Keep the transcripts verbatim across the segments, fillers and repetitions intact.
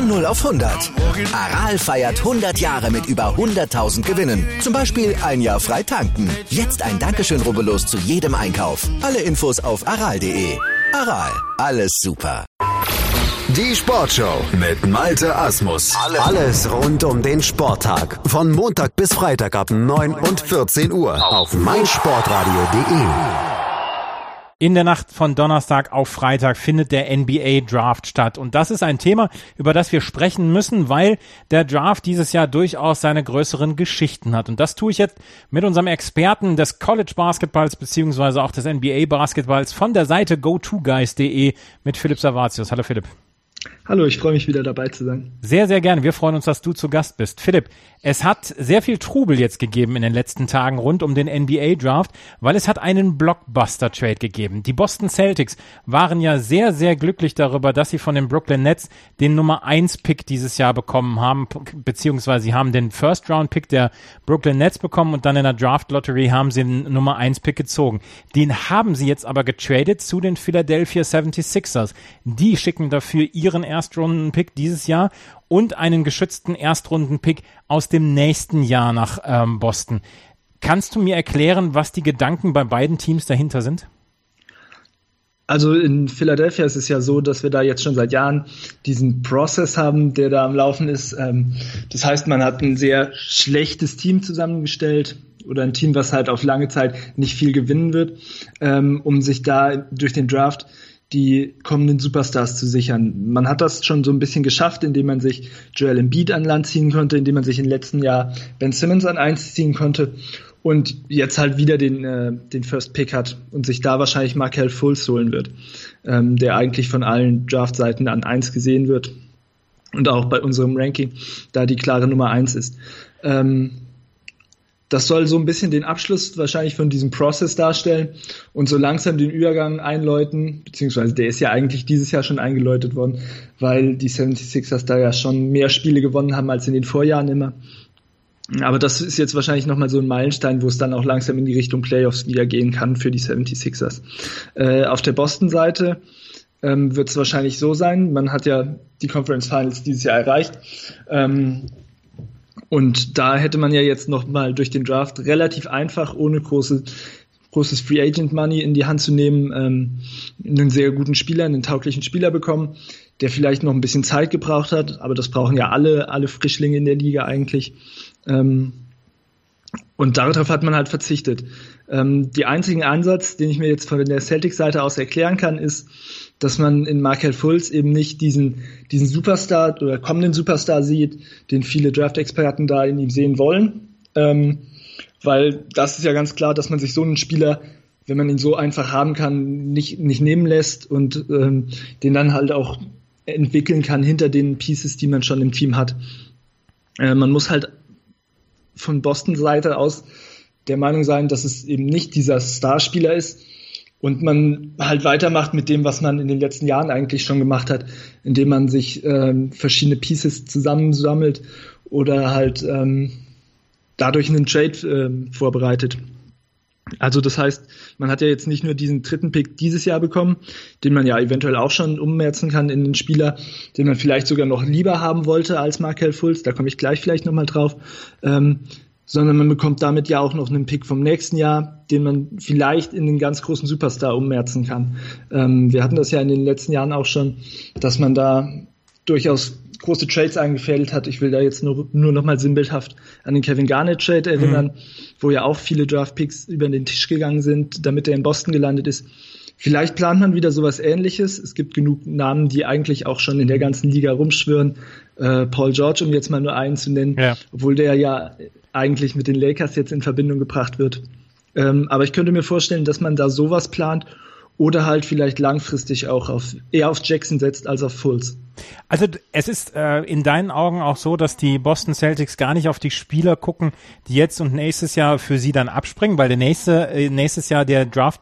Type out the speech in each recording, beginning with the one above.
Von null auf hundert. Aral feiert hundert Jahre mit über hunderttausend Gewinnen. Zum Beispiel ein Jahr frei tanken. Jetzt ein Dankeschön, rubbellos zu jedem Einkauf. Alle Infos auf aral punkt de. Aral, alles super. Die Sportshow mit Malte Asmus. Alles rund um den Sporttag. Von Montag bis Freitag ab neun und vierzehn Uhr auf meinsportradio punkt de. In der Nacht von Donnerstag auf Freitag findet der N B A Draft statt. Und das ist ein Thema, über das wir sprechen müssen, weil der Draft dieses Jahr durchaus seine größeren Geschichten hat. Und das tue ich jetzt mit unserem Experten des College Basketballs beziehungsweise auch des N B A Basketballs von der Seite go to guys punkt de mit Philipp Savatius. Hallo Philipp. Hallo, ich freue mich wieder dabei zu sein. Sehr, sehr gerne. Wir freuen uns, dass du zu Gast bist. Philipp, es hat sehr viel Trubel jetzt gegeben in den letzten Tagen rund um den N B A Draft, weil es hat einen Blockbuster-Trade gegeben. Die Boston Celtics waren ja sehr, sehr glücklich darüber, dass sie von den Brooklyn Nets den Nummer eins Pick dieses Jahr bekommen haben, beziehungsweise sie haben den First-Round-Pick der Brooklyn Nets bekommen und dann in der Draft-Lottery haben sie den Nummer eins Pick gezogen. Den haben sie jetzt aber getradet zu den Philadelphia seventy-sixers. Die schicken dafür ihren Erstrunden-Pick dieses Jahr und einen geschützten Erstrunden-Pick aus dem nächsten Jahr nach ähm, Boston. Kannst du mir erklären, was die Gedanken bei beiden Teams dahinter sind? Also in Philadelphia ist es ja so, dass wir da jetzt schon seit Jahren diesen Prozess haben, der da am Laufen ist. Ähm, das heißt, man hat ein sehr schlechtes Team zusammengestellt oder ein Team, was halt auf lange Zeit nicht viel gewinnen wird, ähm, um sich da durch den Draft die kommenden Superstars zu sichern. Man hat das schon so ein bisschen geschafft, indem man sich Joel Embiid an Land ziehen konnte, indem man sich im letzten Jahr Ben Simmons an eins ziehen konnte und jetzt halt wieder den äh, den First Pick hat und sich da wahrscheinlich Markelle Fultz holen wird, ähm, der eigentlich von allen Draftseiten an eins gesehen wird und auch bei unserem Ranking da die klare Nummer eins ist. Ähm, Das soll so ein bisschen den Abschluss wahrscheinlich von diesem Prozess darstellen und so langsam den Übergang einläuten, beziehungsweise der ist ja eigentlich dieses Jahr schon eingeläutet worden, weil die seventy-sixers da ja schon mehr Spiele gewonnen haben als in den Vorjahren immer. Aber das ist jetzt wahrscheinlich nochmal so ein Meilenstein, wo es dann auch langsam in die Richtung Playoffs wieder gehen kann für die seventy-sixers. Äh, auf der Boston-Seite ähm, wird es wahrscheinlich so sein, man hat ja die Conference Finals dieses Jahr erreicht, ähm, und da hätte man ja jetzt noch mal durch den Draft relativ einfach, ohne große, großes Free Agent Money in die Hand zu nehmen, ähm, einen sehr guten Spieler, einen tauglichen Spieler bekommen, der vielleicht noch ein bisschen Zeit gebraucht hat, aber das brauchen ja alle, alle Frischlinge in der Liga eigentlich. Ähm, und darauf hat man halt verzichtet. Ähm, die einzigen Ansatz, den ich mir jetzt von der Celtics-Seite aus erklären kann, ist, dass man in Markelle Fultz eben nicht diesen, diesen Superstar oder kommenden Superstar sieht, den viele Draft-Experten da in ihm sehen wollen. Ähm, weil das ist ja ganz klar, dass man sich so einen Spieler, wenn man ihn so einfach haben kann, nicht, nicht nehmen lässt und ähm, den dann halt auch entwickeln kann hinter den Pieces, die man schon im Team hat. Äh, man muss halt von Boston-Seite aus der Meinung sein, dass es eben nicht dieser Starspieler ist, und man halt weitermacht mit dem, was man in den letzten Jahren eigentlich schon gemacht hat, indem man sich ähm, verschiedene Pieces zusammensammelt oder halt ähm, dadurch einen Trade ähm, vorbereitet. Also das heißt, man hat ja jetzt nicht nur diesen dritten Pick dieses Jahr bekommen, den man ja eventuell auch schon ummerzen kann in den Spieler, den man vielleicht sogar noch lieber haben wollte als Markelle Fultz, da komme ich gleich vielleicht nochmal drauf, ähm, sondern man bekommt damit ja auch noch einen Pick vom nächsten Jahr, den man vielleicht in den ganz großen Superstar ummerzen kann. Ähm, wir hatten das ja in den letzten Jahren auch schon, dass man da durchaus große Trades eingefädelt hat. Ich will da jetzt nur, nur noch mal sinnbildhaft an den Kevin Garnett-Trade erinnern, mhm. wo ja auch viele Draft-Picks über den Tisch gegangen sind, damit er in Boston gelandet ist. Vielleicht plant man wieder sowas Ähnliches. Es gibt genug Namen, die eigentlich auch schon in der ganzen Liga rumschwirren. Äh, Paul George, um jetzt mal nur einen zu nennen, ja. obwohl der ja eigentlich mit den Lakers jetzt in Verbindung gebracht wird. Ähm, aber ich könnte mir vorstellen, dass man da sowas plant oder halt vielleicht langfristig auch auf eher auf Jackson setzt als auf Fultz. Also es ist äh, in deinen Augen auch so, dass die Boston Celtics gar nicht auf die Spieler gucken, die jetzt und nächstes Jahr für sie dann abspringen, weil der nächste äh, nächstes Jahr der Draftpick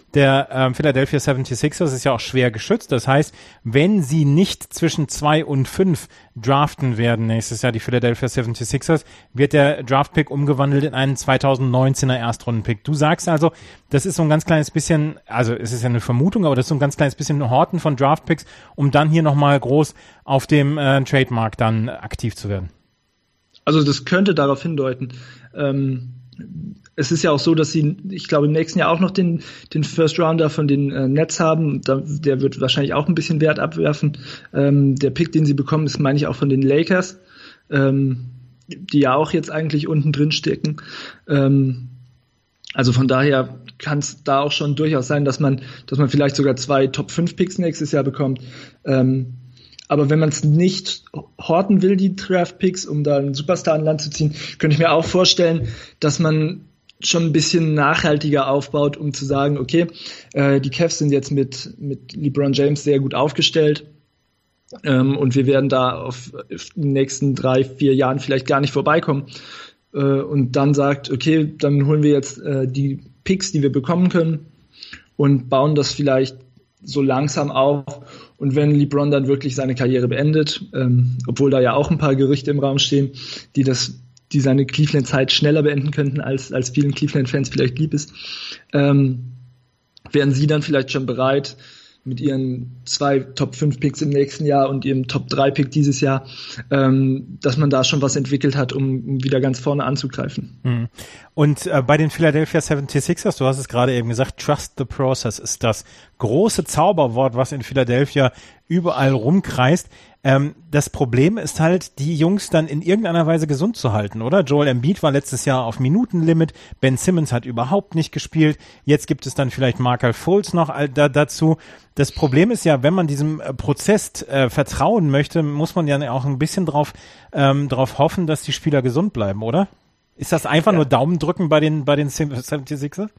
der ähm, Philadelphia seventy-sixers ist ja auch schwer geschützt. Das heißt, wenn sie nicht zwischen zwei und fünf draften werden nächstes Jahr, die Philadelphia seventy-sixers, wird der Draftpick umgewandelt in einen zweitausendneunzehner Erstrundenpick. Du sagst also, das ist so ein ganz kleines bisschen, also es ist ja eine Vermutung, aber das ist so ein ganz kleines bisschen Horten von Draftpicks, um dann hier nochmal groß auf dem äh, Trademark dann aktiv zu werden. Also das könnte darauf hindeuten. Ähm, es ist ja auch so, dass sie, ich glaube, im nächsten Jahr auch noch den, den First Rounder von den äh, Nets haben. Da, der wird wahrscheinlich auch ein bisschen Wert abwerfen. Ähm, der Pick, den sie bekommen, ist, meine ich, auch von den Lakers, ähm, die ja auch jetzt eigentlich unten drin stecken. Ähm, also von daher kann es da auch schon durchaus sein, dass man, dass man vielleicht sogar zwei Top fünf Picks nächstes Jahr bekommt. Ähm, Aber wenn man es nicht horten will, die Draft-Picks, um da einen Superstar an Land zu ziehen, könnte ich mir auch vorstellen, dass man schon ein bisschen nachhaltiger aufbaut, um zu sagen, okay, äh, die Cavs sind jetzt mit, mit LeBron James sehr gut aufgestellt ähm, und wir werden da auf, auf den nächsten drei, vier Jahren vielleicht gar nicht vorbeikommen. Äh, und dann sagt, okay, dann holen wir jetzt äh, die Picks, die wir bekommen können und bauen das vielleicht so langsam auf. Und wenn LeBron dann wirklich seine Karriere beendet, ähm, obwohl da ja auch ein paar Gerüchte im Raum stehen, die das, die seine Cleveland-Zeit schneller beenden könnten, als, als vielen Cleveland-Fans vielleicht lieb ist, ähm, wären sie dann vielleicht schon bereit, mit ihren zwei Top fünf Picks im nächsten Jahr und ihrem Top drei Pick dieses Jahr, ähm, dass man da schon was entwickelt hat, um, um wieder ganz vorne anzugreifen. Mhm. Und äh, bei den Philadelphia seventy-sixers, du hast es gerade eben gesagt, Trust the Process ist das große Zauberwort, was in Philadelphia überall rumkreist. Ähm, das Problem ist halt, die Jungs dann in irgendeiner Weise gesund zu halten, oder? Joel Embiid war letztes Jahr auf Minutenlimit, Ben Simmons hat überhaupt nicht gespielt, jetzt gibt es dann vielleicht Markelle Fultz noch da, dazu. Das Problem ist ja, wenn man diesem äh, Prozess äh, vertrauen möchte, muss man ja auch ein bisschen drauf, ähm, drauf hoffen, dass die Spieler gesund bleiben, oder? Ist das einfach ja. nur Daumen drücken bei den, bei den seventy-sixers?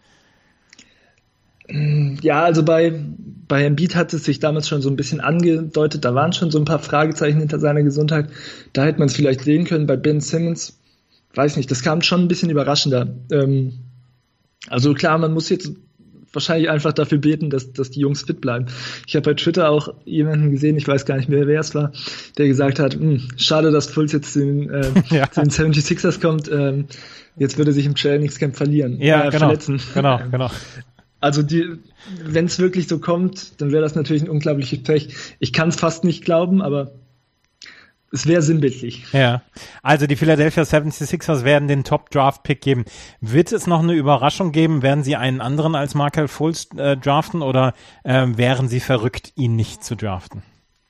Ja, also bei, bei Embiid hat es sich damals schon so ein bisschen angedeutet, da waren schon so ein paar Fragezeichen hinter seiner Gesundheit. Da hätte man es vielleicht sehen können. Bei Ben Simmons, weiß nicht, das kam schon ein bisschen überraschender. Ähm, also klar, man muss jetzt wahrscheinlich einfach dafür beten, dass, dass die Jungs fit bleiben. Ich habe bei Twitter auch jemanden gesehen, ich weiß gar nicht mehr, wer es war, der gesagt hat, schade, dass Fultz jetzt zu den, äh, ja. zu den seventy-sixers kommt, ähm, jetzt würde sich im Trainingscamp verlieren, ja, äh, genau. verletzen. Genau, genau. Also die, wenn es wirklich so kommt, dann wäre das natürlich ein unglaubliches Pech. Ich kann es fast nicht glauben, aber es wäre sinnbildlich. Ja, also die Philadelphia seventy-sixers werden den Top-Draft-Pick geben. Wird es noch eine Überraschung geben? Werden sie einen anderen als Markelle Fultz äh, draften oder äh, wären sie verrückt, ihn nicht zu draften?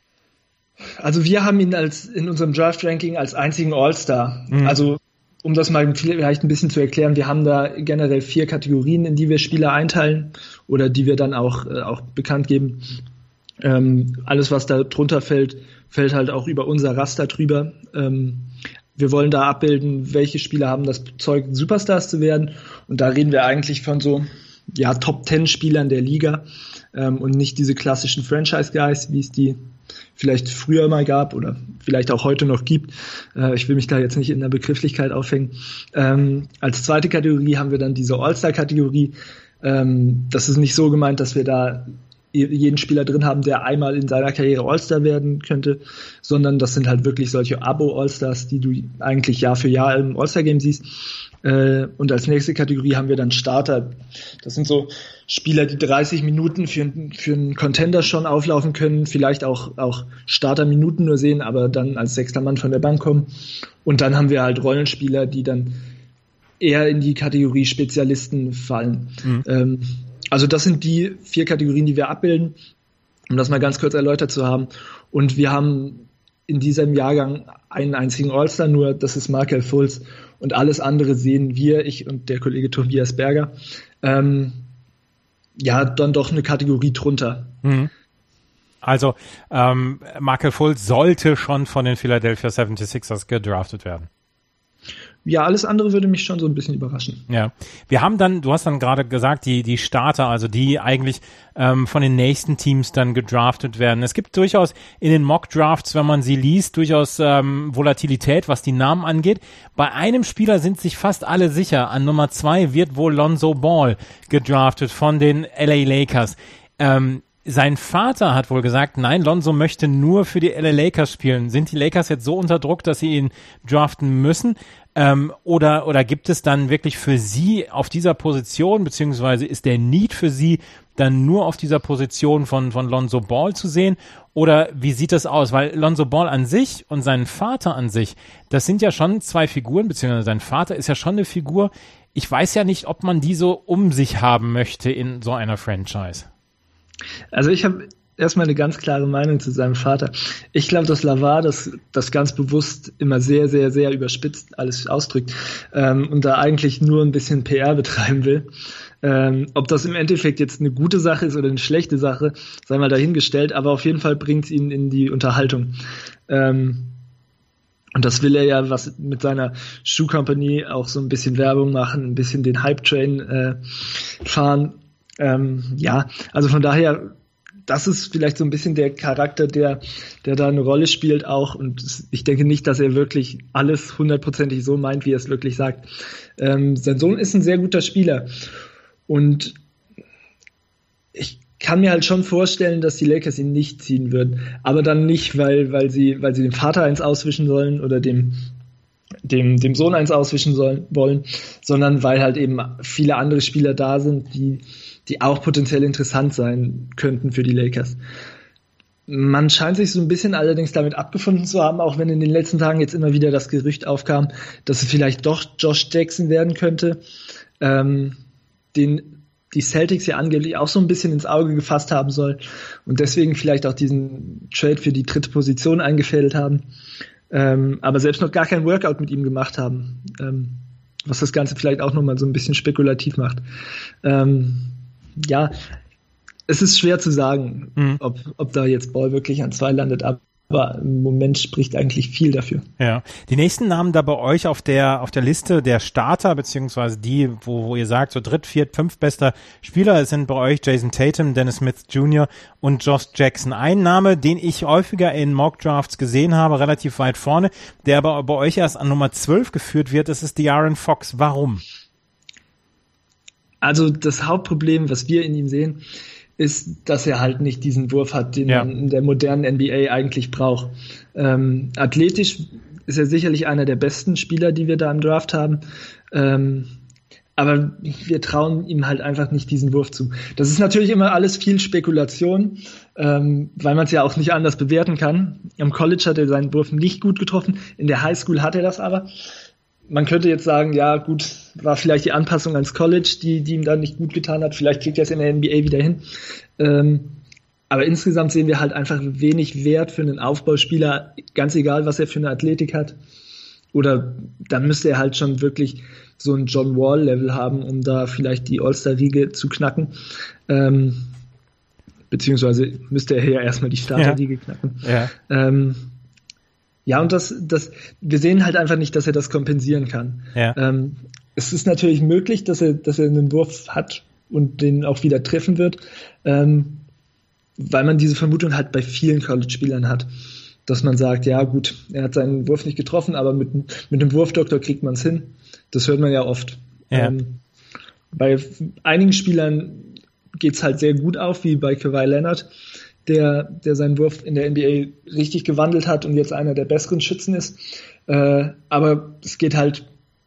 Also wir haben ihn als in unserem Draft-Ranking als einzigen All-Star. Mhm. Also um das mal vielleicht ein bisschen zu erklären, wir haben da generell vier Kategorien, in die wir Spieler einteilen oder die wir dann auch, äh, auch bekannt geben. Ähm, alles, was da drunter fällt, fällt halt auch über unser Raster drüber. Ähm, wir wollen da abbilden, welche Spieler haben das Zeug, Superstars zu werden. Und da reden wir eigentlich von so ja, Top Ten Spielern der Liga ähm, und nicht diese klassischen Franchise-Guys, wie es die vielleicht früher mal gab oder vielleicht auch heute noch gibt. Äh, ich will mich da jetzt nicht in der Begrifflichkeit aufhängen. Ähm, als zweite Kategorie haben wir dann diese All-Star-Kategorie. Ähm, das ist nicht so gemeint, dass wir da jeden Spieler drin haben, der einmal in seiner Karriere All-Star werden könnte, sondern das sind halt wirklich solche Abo-All-Stars, die du eigentlich Jahr für Jahr im All-Star-Game siehst. Äh, und als nächste Kategorie haben wir dann Starter. Das sind so Spieler, die dreißig Minuten für, für einen Contender schon auflaufen können, vielleicht auch, auch Starter-Minuten nur sehen, aber dann als sechster Mann von der Bank kommen. Und dann haben wir halt Rollenspieler, die dann eher in die Kategorie Spezialisten fallen. Mhm. Ähm, also das sind die vier Kategorien, die wir abbilden, um das mal ganz kurz erläutert zu haben. Und wir haben in diesem Jahrgang einen einzigen All-Star, nur das ist Markelle Fultz. Und alles andere sehen wir, ich und der Kollege Tobias Berger, ähm, ja, dann doch eine Kategorie drunter. Mhm. Also ähm, Markelle Fultz sollte schon von den Philadelphia seventy-sixers gedraftet werden. ja, alles andere würde mich schon so ein bisschen überraschen. Ja, wir haben dann, du hast dann gerade gesagt, die die Starter, also die eigentlich ähm, von den nächsten Teams dann gedraftet werden. Es gibt durchaus in den Mock-Drafts, wenn man sie liest, durchaus ähm, Volatilität, was die Namen angeht. Bei einem Spieler sind sich fast alle sicher. An Nummer zwei wird wohl Lonzo Ball gedraftet von den L A Lakers. Ähm, Sein Vater hat wohl gesagt, nein, Lonzo möchte nur für die L A Lakers spielen. Sind die Lakers jetzt so unter Druck, dass sie ihn draften müssen? Ähm, oder, oder gibt es dann wirklich für sie auf dieser Position, beziehungsweise ist der Need für sie dann nur auf dieser Position von, von Lonzo Ball zu sehen? Oder wie sieht das aus? Weil Lonzo Ball an sich und sein Vater an sich, das sind ja schon zwei Figuren, beziehungsweise sein Vater ist ja schon eine Figur. Ich weiß ja nicht, ob man die so um sich haben möchte in so einer Franchise. Also ich habe erstmal eine ganz klare Meinung zu seinem Vater. Ich glaube, dass LaVar das, das ganz bewusst immer sehr, sehr, sehr überspitzt alles ausdrückt ähm, und da eigentlich nur ein bisschen P R betreiben will. Ähm, ob das im Endeffekt jetzt eine gute Sache ist oder eine schlechte Sache, sei mal dahingestellt, aber auf jeden Fall bringt es ihn in die Unterhaltung. Ähm, und das will er ja, was mit seiner Shoe Company auch so ein bisschen Werbung machen, ein bisschen den Hype-Train äh, fahren. Ähm, ja, also von daher, das ist vielleicht so ein bisschen der Charakter, der, der da eine Rolle spielt auch. Und ich denke nicht, dass er wirklich alles hundertprozentig so meint, wie er es wirklich sagt. Ähm, sein Sohn ist ein sehr guter Spieler. Und ich kann mir halt schon vorstellen, dass die Lakers ihn nicht ziehen würden. Aber dann nicht, weil, weil sie, weil sie dem Vater eins auswischen sollen oder dem dem, dem Sohn eins auswischen sollen, wollen, sondern weil halt eben viele andere Spieler da sind, die, die auch potenziell interessant sein könnten für die Lakers. Man scheint sich so ein bisschen allerdings damit abgefunden zu haben, auch wenn in den letzten Tagen jetzt immer wieder das Gerücht aufkam, dass es vielleicht doch Josh Jackson werden könnte, ähm, den die Celtics ja angeblich auch so ein bisschen ins Auge gefasst haben soll und deswegen vielleicht auch diesen Trade für die dritte Position eingefädelt haben. Ähm, aber selbst noch gar kein Workout mit ihm gemacht haben, ähm, was das Ganze vielleicht auch nochmal so ein bisschen spekulativ macht. Ähm, ja, es ist schwer zu sagen, mhm. ob, ob da jetzt Ball wirklich an zwei landet, aber im Moment spricht eigentlich viel dafür. Ja, die nächsten Namen da bei euch auf der auf der Liste der Starter, beziehungsweise die, wo, wo ihr sagt, so dritt, viert, fünf bester Spieler, sind bei euch Jason Tatum, Dennis Smith Junior und Josh Jackson. Ein Name, den ich häufiger in Mock-Drafts gesehen habe, relativ weit vorne, der aber bei euch erst an Nummer zwölf geführt wird, das ist De'Aaron Fox. Warum? Also das Hauptproblem, was wir in ihm sehen, ist, dass er halt nicht diesen Wurf hat, den ja. man in der modernen N B A eigentlich braucht. Ähm, athletisch ist er sicherlich einer der besten Spieler, die wir da im Draft haben. Ähm, aber wir trauen ihm halt einfach nicht diesen Wurf zu. Das ist natürlich immer alles viel Spekulation, ähm, weil man es ja auch nicht anders bewerten kann. Am College hat er seinen Wurf nicht gut getroffen, in der Highschool hat er das aber. Man könnte jetzt sagen, ja gut, war vielleicht die Anpassung ans College, die, die ihm dann nicht gut getan hat. Vielleicht kriegt er es in der N B A wieder hin. Ähm, aber insgesamt sehen wir halt einfach wenig Wert für einen Aufbauspieler, ganz egal, was er für eine Athletik hat. Oder dann müsste er halt schon wirklich so ein John Wall-Level haben, um da vielleicht die All-Star-Riege zu knacken. Ähm, beziehungsweise müsste er ja erstmal die Starter-Riege ja. knacken. Ja. Ähm, Ja, und das, das, wir sehen halt einfach nicht, dass er das kompensieren kann. Ja. Ähm, es ist natürlich möglich, dass er, dass er einen Wurf hat und den auch wieder treffen wird, ähm, weil man diese Vermutung halt bei vielen College-Spielern hat, dass man sagt, ja gut, er hat seinen Wurf nicht getroffen, aber mit, mit dem Wurfdoktor kriegt man es hin. Das hört man ja oft. Ja. Ähm, bei einigen Spielern geht's halt sehr gut auf, wie bei Kawhi Leonard, der, der seinen Wurf in der N B A richtig gewandelt hat und jetzt einer der besseren Schützen ist. Äh, aber es geht halt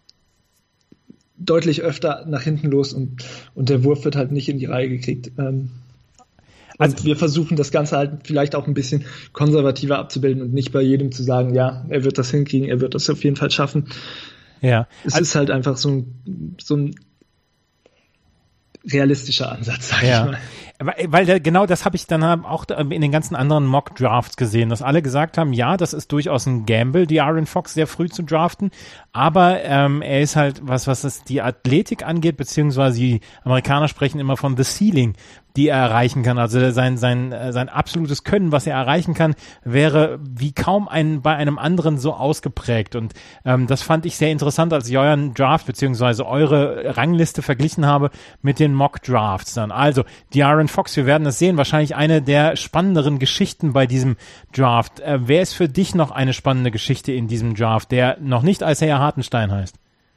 deutlich öfter nach hinten los und, und der Wurf wird halt nicht in die Reihe gekriegt. Ähm, also und wir versuchen das Ganze halt vielleicht auch ein bisschen konservativer abzubilden und nicht bei jedem zu sagen, ja, er wird das hinkriegen, er wird das auf jeden Fall schaffen. Ja. Es also, ist halt einfach so ein, so ein realistischer Ansatz, sag ja. ich mal. Weil, weil genau das habe ich dann auch in den ganzen anderen Mock-Drafts gesehen, dass alle gesagt haben, ja, das ist durchaus ein Gamble, De'Aaron Fox sehr früh zu draften, aber ähm, er ist halt, was was es die Athletik angeht, beziehungsweise die Amerikaner sprechen immer von the ceiling, die er erreichen kann. Also sein, sein, sein absolutes Können, was er erreichen kann, wäre wie kaum ein, bei einem anderen so ausgeprägt. Und ähm, das fand ich sehr interessant, als ich euren Draft beziehungsweise eure Rangliste verglichen habe mit den Mock-Drafts dann. Also, De'Aaron Fox, wir werden es sehen, wahrscheinlich eine der spannenderen Geschichten bei diesem Draft. Äh, wer ist für dich noch eine spannende Geschichte in diesem Draft, der noch nicht Isaiah Hartenstein heißt?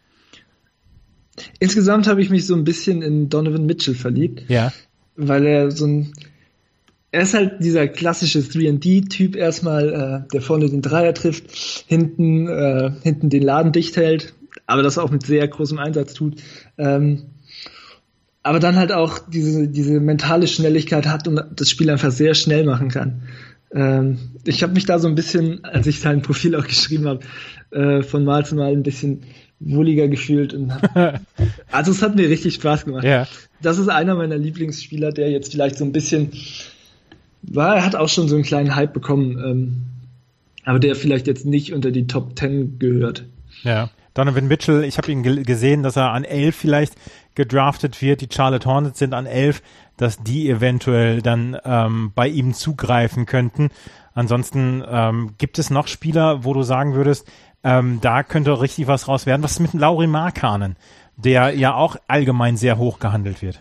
Insgesamt habe ich mich so ein bisschen in Donovan Mitchell verliebt. Ja. Weil er so ein, er ist halt dieser klassische drei und D-Typ erstmal, äh, der vorne den Dreier trifft, hinten, äh, hinten den Laden dicht hält, aber das auch mit sehr großem Einsatz tut. Ähm, aber dann halt auch diese, diese mentale Schnelligkeit hat und das Spiel einfach sehr schnell machen kann. Ähm, ich habe mich da so ein bisschen, als ich sein Profil auch geschrieben habe, äh, von Mal zu Mal ein bisschen wohliger gefühlt. Und also es hat mir richtig Spaß gemacht. Ja. Das ist einer meiner Lieblingsspieler, der jetzt vielleicht so ein bisschen war, er hat auch schon so einen kleinen Hype bekommen, ähm, aber der vielleicht jetzt nicht unter die Top Ten gehört. Ja, Donovan Mitchell, ich habe ihn ge- gesehen, dass er an elf vielleicht gedraftet wird, die Charlotte Hornets sind an elf, dass die eventuell dann ähm, bei ihm zugreifen könnten. Ansonsten ähm, gibt es noch Spieler, wo du sagen würdest, ähm, da könnte richtig was raus werden. Was ist mit Lauri Markkanen, der ja auch allgemein sehr hoch gehandelt wird?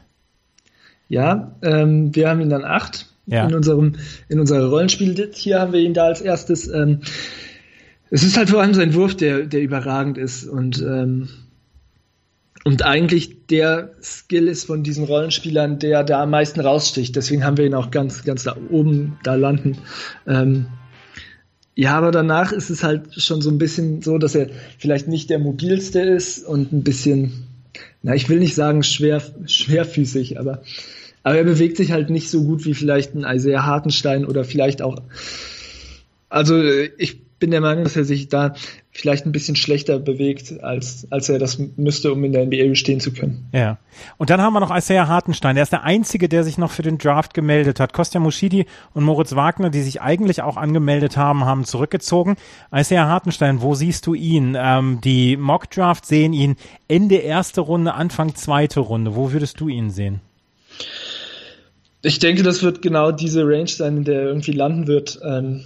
Ja, ähm, wir haben ihn dann acht ja. in unserem in unserer Rollenspiel. Hier haben wir ihn da als erstes. Ähm, es ist halt vor allem sein Wurf, der der überragend ist und ähm, und eigentlich der Skill ist von diesen Rollenspielern, der da am meisten raussticht. Deswegen haben wir ihn auch ganz ganz da oben da landen. Ähm, Ja, aber danach ist es halt schon so ein bisschen so, dass er vielleicht nicht der mobilste ist und ein bisschen, na, ich will nicht sagen schwer, schwerfüßig, aber, aber er bewegt sich halt nicht so gut wie vielleicht ein Isaiah Hartenstein oder vielleicht auch, also ich bin der Meinung, dass er sich da vielleicht ein bisschen schlechter bewegt, als, als er das müsste, um in der N B A bestehen zu können. Ja. Und dann haben wir noch Isaiah Hartenstein. Der ist der Einzige, der sich noch für den Draft gemeldet hat. Kostja Muschidi und Moritz Wagner, die sich eigentlich auch angemeldet haben, haben zurückgezogen. Isaiah Hartenstein, wo siehst du ihn? Ähm, die Mock-Draft sehen ihn Ende erste Runde, Anfang zweite Runde. Wo würdest du ihn sehen? Ich denke, das wird genau diese Range sein, in der er irgendwie landen wird. Ähm,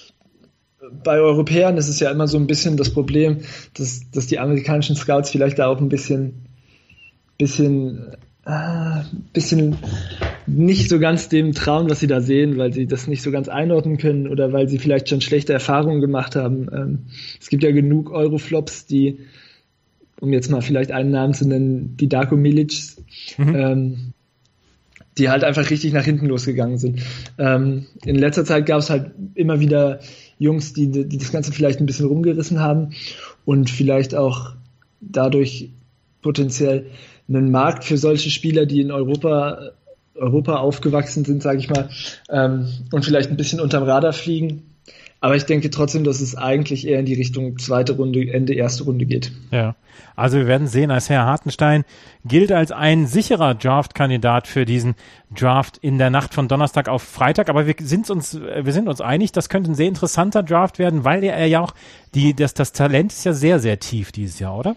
Bei Europäern ist es ja immer so ein bisschen das Problem, dass, dass die amerikanischen Scouts vielleicht da auch ein bisschen, bisschen, äh, bisschen nicht so ganz dem trauen, was sie da sehen, weil sie das nicht so ganz einordnen können oder weil sie vielleicht schon schlechte Erfahrungen gemacht haben. Ähm, es gibt ja genug Euroflops, die, um jetzt mal vielleicht einen Namen zu nennen, die Darko Milic, mhm. ähm, die halt einfach richtig nach hinten losgegangen sind. Ähm, in letzter Zeit gab es halt immer wieder Jungs, die, die das Ganze vielleicht ein bisschen rumgerissen haben und vielleicht auch dadurch potenziell einen Markt für solche Spieler, die in Europa, Europa aufgewachsen sind, sage ich mal, ähm, und vielleicht ein bisschen unterm Radar fliegen. Aber ich denke trotzdem, dass es eigentlich eher in die Richtung zweite Runde, Ende erste Runde geht. Ja, also wir werden sehen, als Herr Hartenstein gilt als ein sicherer Draft-Kandidat für diesen Draft in der Nacht von Donnerstag auf Freitag. Aber wir sind uns, wir sind uns einig, das könnte ein sehr interessanter Draft werden, weil er ja auch, die, das, das Talent ist ja sehr, sehr tief dieses Jahr, oder?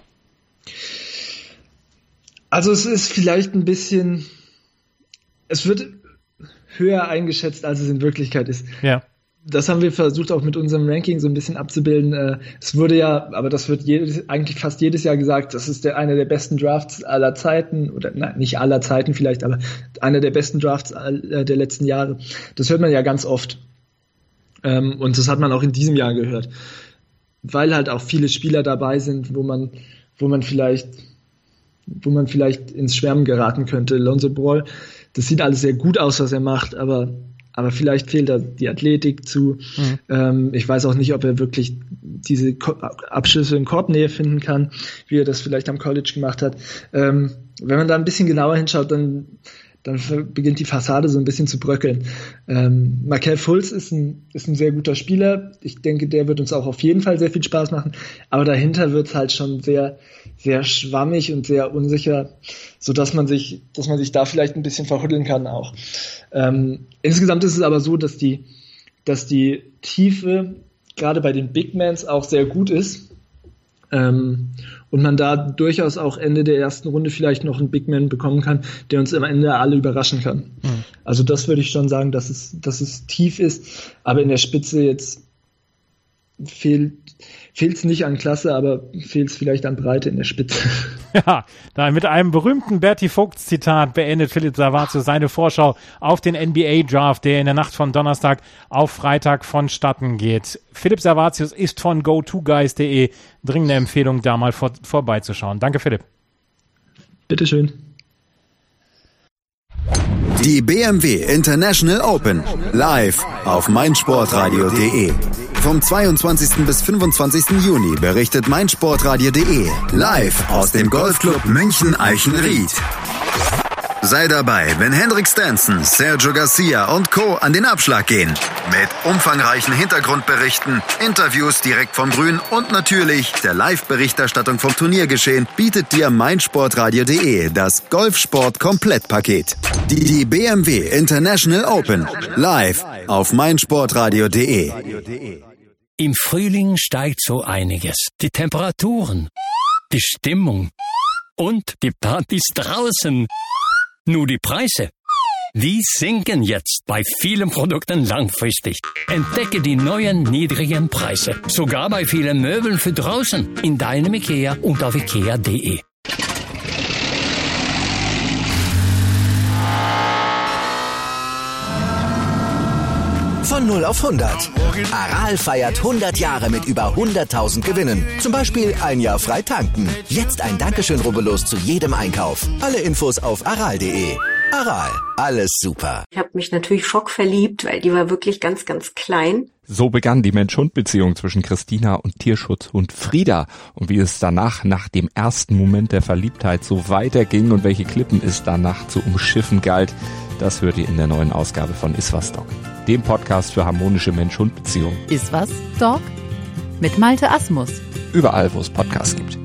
Also es ist vielleicht ein bisschen, es wird höher eingeschätzt, als es in Wirklichkeit ist. Ja. Das haben wir versucht auch mit unserem Ranking so ein bisschen abzubilden. Es wurde ja, aber das wird jedes, eigentlich fast jedes Jahr gesagt, das ist der, einer der besten Drafts aller Zeiten, oder nein, nicht aller Zeiten vielleicht, aber einer der besten Drafts der letzten Jahre. Das hört man ja ganz oft. Und das hat man auch in diesem Jahr gehört. Weil halt auch viele Spieler dabei sind, wo man, wo man vielleicht, wo man vielleicht ins Schwärmen geraten könnte. Lonzo Ball, das sieht alles sehr gut aus, was er macht, aber Aber vielleicht fehlt da die Athletik zu. Mhm. Ähm, ich weiß auch nicht, ob er wirklich diese Ko- Abschlüsse in Korbnähe finden kann, wie er das vielleicht am College gemacht hat. Ähm, wenn man da ein bisschen genauer hinschaut, dann, dann beginnt die Fassade so ein bisschen zu bröckeln. Ähm, Markelle Fultz ist ein, ist ein sehr guter Spieler. Ich denke, der wird uns auch auf jeden Fall sehr viel Spaß machen. Aber dahinter wird es halt schon sehr, sehr schwammig und sehr unsicher, so dass man sich, dass man sich da vielleicht ein bisschen verhuddeln kann auch. Ähm, insgesamt ist es aber so, dass die, dass die Tiefe gerade bei den Big Mans auch sehr gut ist. Ähm, und man da durchaus auch Ende der ersten Runde vielleicht noch einen Big Man bekommen kann, der uns am Ende alle überraschen kann. Mhm. Also das würde ich schon sagen, dass es, dass es tief ist, aber in der Spitze jetzt fehlt fehlt es nicht an Klasse, aber fehlt es vielleicht an Breite in der Spitze. Ja, da mit einem berühmten Berti Vogts-Zitat beendet Philipp Servatius seine Vorschau auf den N B A-Draft, der in der Nacht von Donnerstag auf Freitag vonstatten geht. Philipp Servatius ist von go to guys punkt de. Dringende Empfehlung, da mal vor, vorbeizuschauen. Danke, Philipp. Bitteschön. Die B M W International Open live auf meinsportradio punkt de. Vom zweiundzwanzigsten bis fünfundzwanzigsten Juni berichtet meinsportradio punkt de live aus dem Golfclub München-Eichenried. Sei dabei, wenn Henrik Stenson, Sergio Garcia und Co. an den Abschlag gehen. Mit umfangreichen Hintergrundberichten, Interviews direkt vom Grün und natürlich der Live-Berichterstattung vom Turniergeschehen bietet dir meinsportradio punkt de das Golfsport-Komplettpaket. Die, die B M W International Open live auf meinsportradio punkt de. Im Frühling steigt so einiges. Die Temperaturen, die Stimmung und die Partys draußen. Nur die Preise, die sinken jetzt bei vielen Produkten langfristig. Entdecke die neuen niedrigen Preise, sogar bei vielen Möbeln für draußen, in deinem IKEA und auf ikea punkt de. Von null auf hundert. Aral feiert hundert Jahre mit über hunderttausend Gewinnen. Zum Beispiel ein Jahr frei tanken. Jetzt ein Dankeschön, rubbellos zu jedem Einkauf. Alle Infos auf aral punkt de. Aral, alles super. Ich habe mich natürlich schockverliebt, weil die war wirklich ganz, ganz klein. So begann die Mensch-Hund-Beziehung zwischen Christina und Tierschutzhund Frieda. Und wie es danach, nach dem ersten Moment der Verliebtheit, so weiterging und welche Klippen es danach zu umschiffen galt, das hört ihr in der neuen Ausgabe von Iswas Dog, dem Podcast für harmonische Mensch-Hund-Beziehungen. Iswas Dog mit Malte Asmus. Überall, wo es Podcasts gibt.